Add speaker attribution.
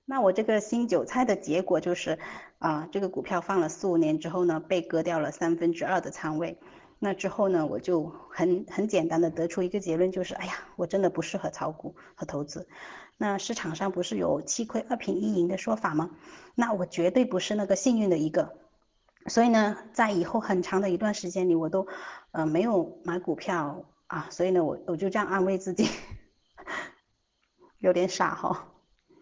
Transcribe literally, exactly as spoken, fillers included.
Speaker 1: 那我这个新韭菜的结果就是，啊、这个股票放了四五年之后呢，被割掉了三分之二的仓位。那之后呢，我就很很简单的得出一个结论，就是哎呀，我真的不适合炒股和投资。那市场上不是有七亏二平一赢的说法吗？那我绝对不是那个幸运的一个。所以呢，在以后很长的一段时间里，我都呃没有买股票啊。所以呢，我我就这样安慰自己，有点傻哈、哦。